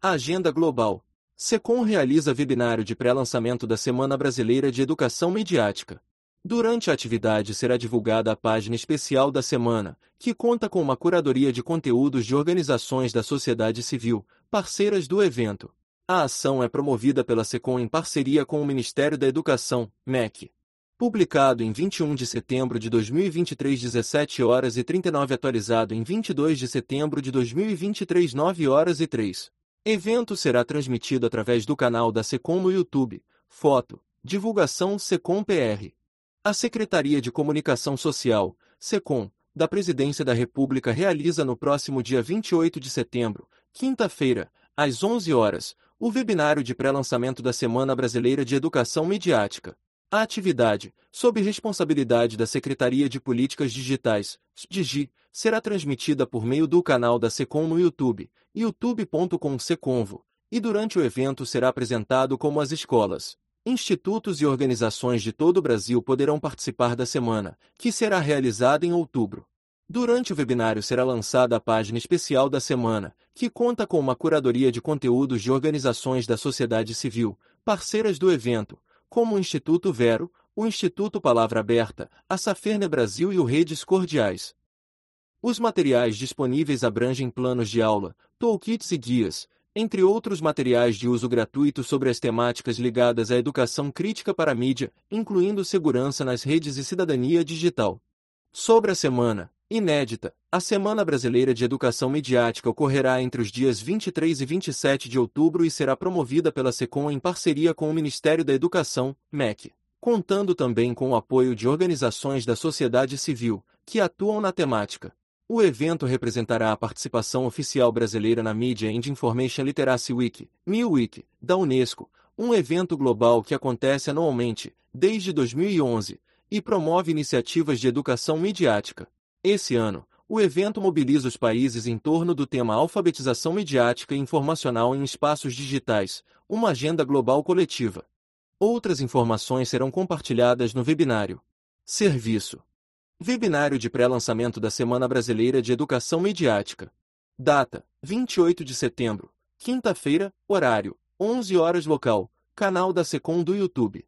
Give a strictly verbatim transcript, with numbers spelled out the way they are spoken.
Agenda Global. SECOM realiza webinário de pré-lançamento da Semana Brasileira de Educação Midiática. Durante a atividade será divulgada a página especial da semana, que conta com uma curadoria de conteúdos de organizações da sociedade civil, parceiras do evento. A ação é promovida pela SECOM em parceria com o Ministério da Educação, M E C. Publicado em vinte e um de setembro de dois mil e vinte e três, dezessete horas e trinta e nove, atualizado em vinte e dois de setembro de dois mil e vinte e três, nove horas e três. Evento será transmitido através do canal da SECOM no YouTube. Foto, divulgação SECOM P R. A Secretaria de Comunicação Social, SECOM, da Presidência da República realiza no próximo dia vinte e oito de setembro, quinta-feira, às onze horas, o webinário de pré-lançamento da Semana Brasileira de Educação Midiática. A atividade, sob responsabilidade da Secretaria de Políticas Digitais, S D G, será transmitida por meio do canal da SECOM no YouTube, youtube ponto com seconvo, e durante o evento será apresentado como as escolas, institutos e organizações de todo o Brasil poderão participar da semana, que será realizada em outubro. Durante o webinário será lançada a página especial da semana, que conta com uma curadoria de conteúdos de organizações da sociedade civil, parceiras do evento, como o Instituto Vero, o Instituto Palavra Aberta, a Saferne Brasil e o Redes Cordiais. Os materiais disponíveis abrangem planos de aula, toolkits e guias, entre outros materiais de uso gratuito sobre as temáticas ligadas à educação crítica para a mídia, incluindo segurança nas redes e cidadania digital. Sobre a semana, inédita, a Semana Brasileira de Educação Midiática ocorrerá entre os dias vinte e três e vinte e sete de outubro e será promovida pela SECOM em parceria com o Ministério da Educação, M E C, contando também com o apoio de organizações da sociedade civil, que atuam na temática. O evento representará a participação oficial brasileira na Media and Information Literacy Week, M I Week, da Unesco, um evento global que acontece anualmente, desde dois mil e onze, e promove iniciativas de educação midiática. Esse ano, o evento mobiliza os países em torno do tema Alfabetização Midiática e Informacional em Espaços Digitais, uma agenda global coletiva. Outras informações serão compartilhadas no webinário. Serviço. Webinário de pré-lançamento da Semana Brasileira de Educação Midiática. Data: vinte e oito de setembro, quinta-feira, horário: onze horas local, canal da SECOM do YouTube.